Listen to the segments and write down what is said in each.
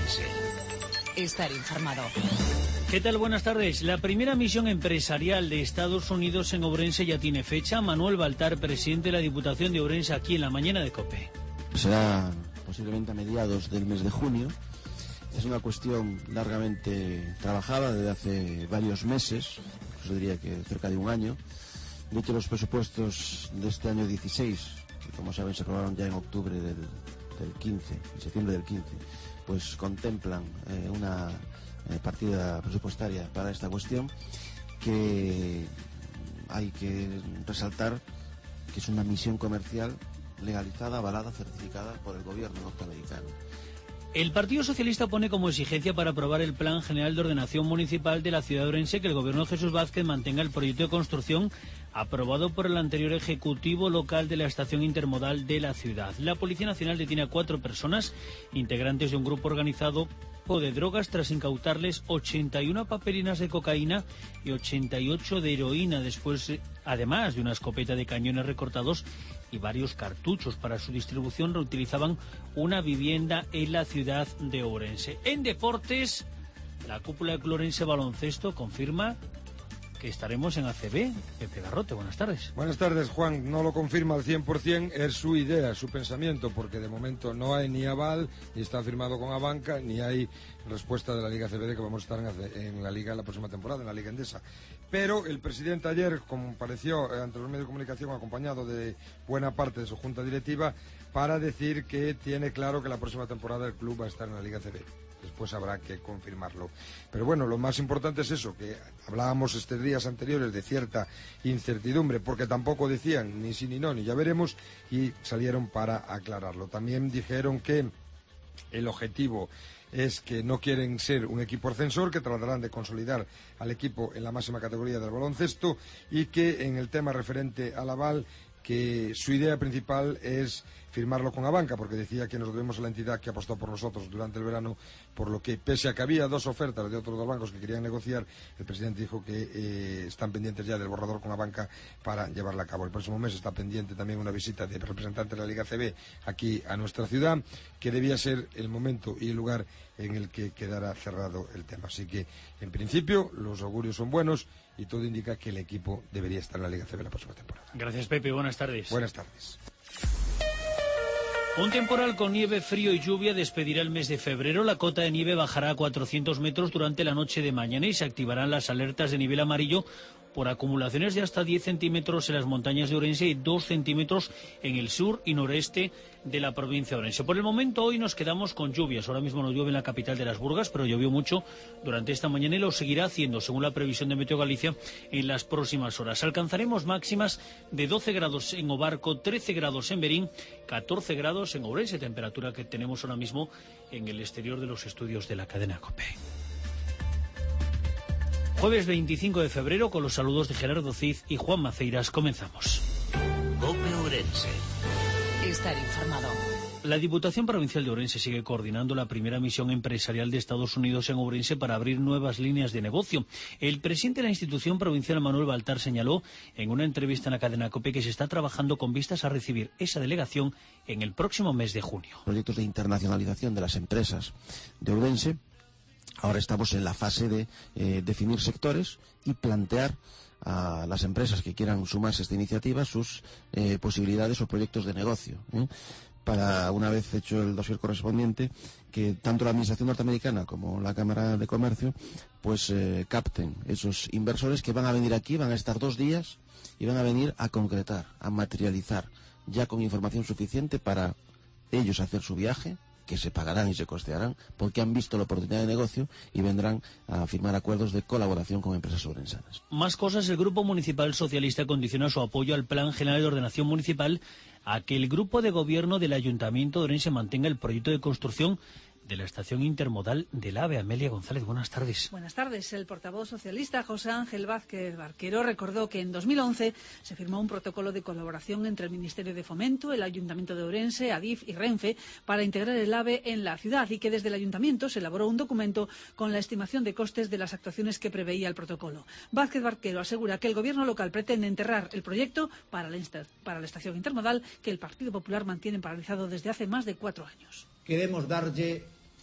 Ourense. Estar informado. ¿Qué tal? Buenas tardes. La primera misión empresarial de Estados Unidos en Ourense ya tiene fecha. Manuel Baltar, presidente de la Diputación de Ourense, aquí en la mañana de COPE. Será posiblemente a mediados del mes de junio. Es una cuestión largamente trabajada desde hace varios meses, yo diría que cerca de un año. De hecho, los presupuestos de este año 16, que como saben se aprobaron ya en octubre del 15, en septiembre del 15, pues contemplan una partida presupuestaria para esta cuestión, que hay que resaltar que es una misión comercial legalizada, avalada, certificada por el gobierno norteamericano. El Partido Socialista pone como exigencia para aprobar el Plan General de Ordenación Municipal de la ciudad de Ourense que el gobierno de Jesús Vázquez mantenga el proyecto de construcción aprobado por el anterior Ejecutivo Local de la Estación Intermodal de la ciudad. La Policía Nacional detiene a 4 personas, integrantes de un grupo organizado de drogas, tras incautarles 81 papelinas de cocaína y 88 de heroína, después, además de una escopeta de cañones recortados y varios cartuchos para su distribución, reutilizaban una vivienda en la ciudad de Ourense. En deportes, la cúpula de Ourense Baloncesto confirma que estaremos en ACB. Pepe Garrote, buenas tardes. Buenas tardes, Juan. No lo confirma al 100%, es su idea, su pensamiento, porque de momento no hay ni aval, ni está firmado con Abanca, ni hay respuesta de la Liga CB de que vamos a estar en la Liga la próxima temporada, en la Liga Endesa. Pero el presidente ayer compareció ante los medios de comunicación acompañado de buena parte de su junta directiva para decir que tiene claro que la próxima temporada el club va a estar en la Liga CB. Después habrá que confirmarlo. Pero bueno, lo más importante es eso, que hablábamos estos días anteriores de cierta incertidumbre, porque tampoco decían ni sí ni no, ni ya veremos, y salieron para aclararlo. También dijeron que el objetivo es que no quieren ser un equipo ascensor, que tratarán de consolidar al equipo en la máxima categoría del baloncesto, y que en el tema referente al aval, que su idea principal es firmarlo con Abanca, porque decía que nos debemos a la entidad que apostó por nosotros durante el verano, por lo que, pese a que había 2 ofertas de otros 2 bancos que querían negociar, el presidente dijo que están pendientes ya del borrador con Abanca para llevarla a cabo. El próximo mes está pendiente también una visita de representantes de la Liga CB aquí a nuestra ciudad, que debía ser el momento y el lugar en el que quedara cerrado el tema. Así que, en principio, los augurios son buenos y todo indica que el equipo debería estar en la Liga CB la próxima temporada. Gracias, Pepe. Buenas tardes. Buenas tardes. Un temporal con nieve, frío y lluvia despedirá el mes de febrero. La cota de nieve bajará a 400 metros durante la noche de mañana y se activarán las alertas de nivel amarillo por acumulaciones de hasta 10 centímetros en las montañas de Ourense y 2 centímetros en el sur y noreste de la provincia de Ourense. Por el momento, hoy nos quedamos con lluvias. Ahora mismo no llueve en la capital de Las Burgas, pero llovió mucho durante esta mañana y lo seguirá haciendo, según la previsión de Meteo Galicia, en las próximas horas. Alcanzaremos máximas de 12 grados en Obarco, 13 grados en Berín, 14 grados en Ourense, temperatura que tenemos ahora mismo en el exterior de los estudios de la cadena COPE. Jueves 25 de febrero, con los saludos de Gerardo Cid y Juan Maceiras, comenzamos. COPE Ourense. Estar informado. La Diputación Provincial de Ourense sigue coordinando la primera misión empresarial de Estados Unidos en Ourense para abrir nuevas líneas de negocio. El presidente de la institución provincial, Manuel Baltar, señaló en una entrevista en la cadena COPE que se está trabajando con vistas a recibir esa delegación en el próximo mes de junio. Proyectos de internacionalización de las empresas de Ourense. Ahora estamos en la fase de definir sectores y plantear a las empresas que quieran sumarse a esta iniciativa sus posibilidades o proyectos de negocio, para, una vez hecho el dossier correspondiente, que tanto la Administración norteamericana como la Cámara de Comercio pues capten esos inversores que van a venir aquí, van a estar 2 días y van a venir a concretar, a materializar, ya con información suficiente para ellos hacer su viaje, que se pagarán y se costearán porque han visto la oportunidad de negocio y vendrán a firmar acuerdos de colaboración con empresas ourensanas. Más cosas. El Grupo Municipal Socialista condiciona su apoyo al Plan General de Ordenación Municipal a que el Grupo de Gobierno del Ayuntamiento de Ourense mantenga el proyecto de construcción de la estación intermodal del AVE. Amelia González, buenas tardes. Buenas tardes. El portavoz socialista José Ángel Vázquez Barquero recordó que en 2011 se firmó un protocolo de colaboración entre el Ministerio de Fomento, el Ayuntamiento de Ourense, Adif y Renfe para integrar el AVE en la ciudad y que desde el Ayuntamiento se elaboró un documento con la estimación de costes de las actuaciones que preveía el protocolo. Vázquez Barquero asegura que el Gobierno local pretende enterrar el proyecto para la estación intermodal que el Partido Popular mantiene paralizado desde hace más de 4 años. Queremos darlle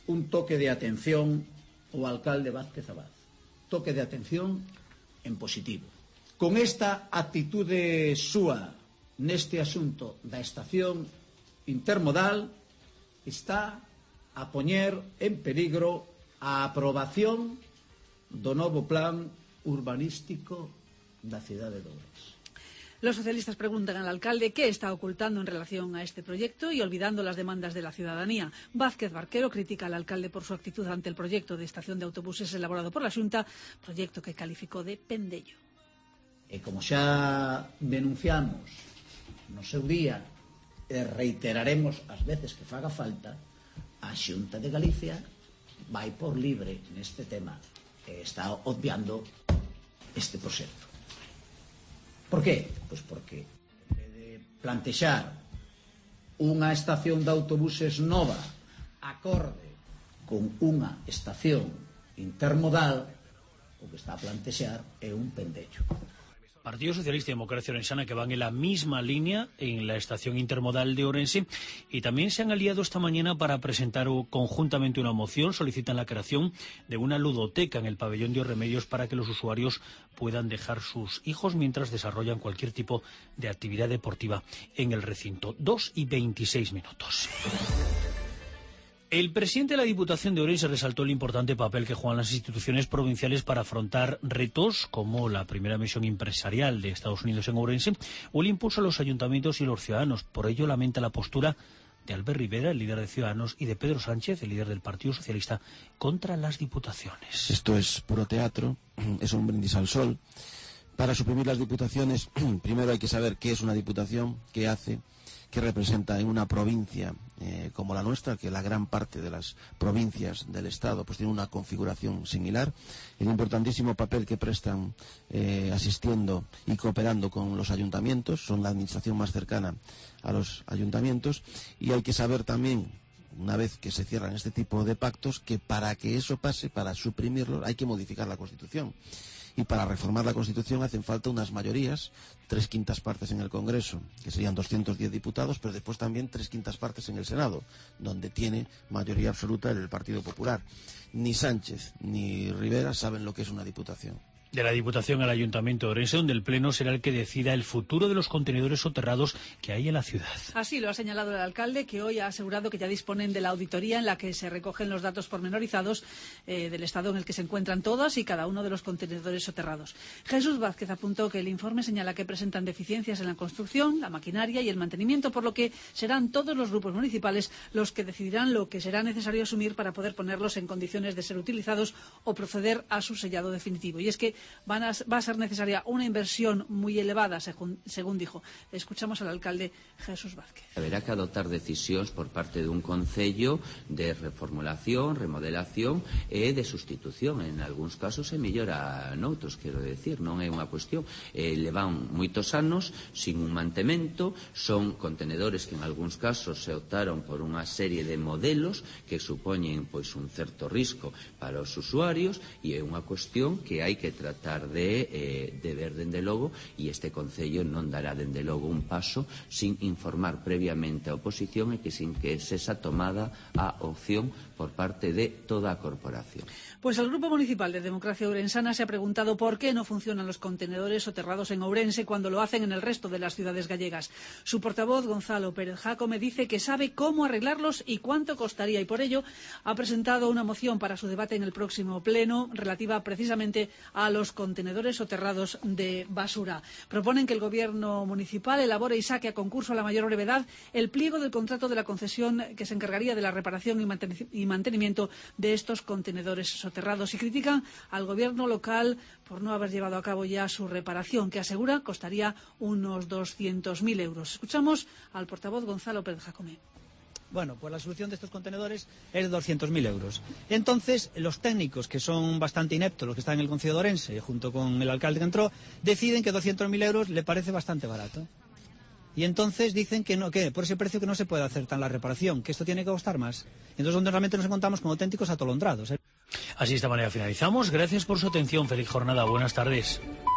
un toque de atención ao alcalde Vázquez Abad. Toque de atención en positivo. Con esta actitude súa neste asunto da estación intermodal está a poñer en peligro a aprobación do novo plan urbanístico da cidade de Ourense. Los socialistas preguntan al alcalde qué está ocultando en relación a este proyecto y olvidando las demandas de la ciudadanía. Vázquez Barquero critica al alcalde por su actitud ante el proyecto de estación de autobuses elaborado por la Xunta, proyecto que calificó de pendello. E como xa denunciamos no seu día e reiteraremos as veces que faga falta, a Xunta de Galicia vai por libre neste tema e está obviando este proxecto. Por qué? Pois porque en vez de plantexar unha estación de autobuses nova acorde con unha estación intermodal, o que está a plantexar é un pendello. Partido Socialista y Democracia Orensana, que van en la misma línea en la estación intermodal de Ourense, y también se han aliado esta mañana para presentar conjuntamente una moción. Solicitan la creación de una ludoteca en el pabellón de Os Remedios para que los usuarios puedan dejar sus hijos mientras desarrollan cualquier tipo de actividad deportiva en el recinto. 2:26. El presidente de la Diputación de Ourense resaltó el importante papel que juegan las instituciones provinciales para afrontar retos como la primera misión empresarial de Estados Unidos en Ourense o el impulso a los ayuntamientos y los ciudadanos. Por ello lamenta la postura de Albert Rivera, el líder de Ciudadanos, y de Pedro Sánchez, el líder del Partido Socialista, contra las diputaciones. Esto es puro teatro, es un brindis al sol. Para suprimir las diputaciones, primero hay que saber qué es una diputación, qué hace, qué representa en una provincia como la nuestra, que la gran parte de las provincias del Estado pues tiene una configuración similar, el importantísimo papel que prestan asistiendo y cooperando con los ayuntamientos, son la administración más cercana a los ayuntamientos, y hay que saber también, una vez que se cierran este tipo de pactos, que para que eso pase, para suprimirlo, hay que modificar la Constitución. Y para reformar la Constitución hacen falta unas mayorías, 3/5 partes en el Congreso, que serían 210 diputados, pero después también 3/5 partes en el Senado, donde tiene mayoría absoluta el Partido Popular. Ni Sánchez ni Rivera saben lo que es una diputación. De la Diputación al Ayuntamiento de Ourense, donde el Pleno será el que decida el futuro de los contenedores soterrados que hay en la ciudad. Así lo ha señalado el alcalde, que hoy ha asegurado que ya disponen de la auditoría en la que se recogen los datos pormenorizados del estado en el que se encuentran todos y cada uno de los contenedores soterrados. Jesús Vázquez apuntó que el informe señala que presentan deficiencias en la construcción, la maquinaria y el mantenimiento, por lo que serán todos los grupos municipales los que decidirán lo que será necesario asumir para poder ponerlos en condiciones de ser utilizados o proceder a su sellado definitivo. Y es que va a ser necesaria una inversión muy elevada, según dijo. Escuchamos al alcalde Jesús Vázquez. Haberá que adoptar decisións por parte dun concello de reformulación, remodelación e de sustitución. En algúns casos é mellor a noutros, quero decir, non é unha cuestión. Levan moitos anos sin un mantemento, son contenedores que en algúns casos se optaron por unha serie de modelos que supoñen pois un certo risco para os usuarios, e é unha cuestión que hai que tratar de ver dende logo, e este concello non dará dende logo un paso sin informar previamente a oposición e que sin que sesa tomada a opción por parte de toda a corporación. Pues el Grupo Municipal de Democracia Orensana se ha preguntado por qué no funcionan los contenedores soterrados en Ourense cuando lo hacen en el resto de las ciudades gallegas. Su portavoz, Gonzalo Pérez Jácome, dice que sabe cómo arreglarlos y cuánto costaría, y por ello ha presentado una moción para su debate en el próximo pleno relativa precisamente a los contenedores soterrados de basura. Proponen que el Gobierno municipal elabore y saque a concurso a la mayor brevedad el pliego del contrato de la concesión que se encargaría de la reparación y mantenimiento de estos contenedores soterrados, y critican al Gobierno local por no haber llevado a cabo ya su reparación, que asegura costaría unos 200.000 euros. Escuchamos al portavoz Gonzalo Pérez Jácome. Bueno, pues la solución de estos contenedores es de 200.000 euros. Entonces, los técnicos, que son bastante ineptos, los que están en el Concello de Ourense, junto con el alcalde que entró, deciden que 200.000 euros le parece bastante barato. Y entonces dicen que no, que por ese precio que no se puede hacer tan la reparación, que esto tiene que costar más. Entonces, donde realmente nos encontramos con auténticos atolondrados. Así de esta manera finalizamos. Gracias por su atención. Feliz jornada. Buenas tardes.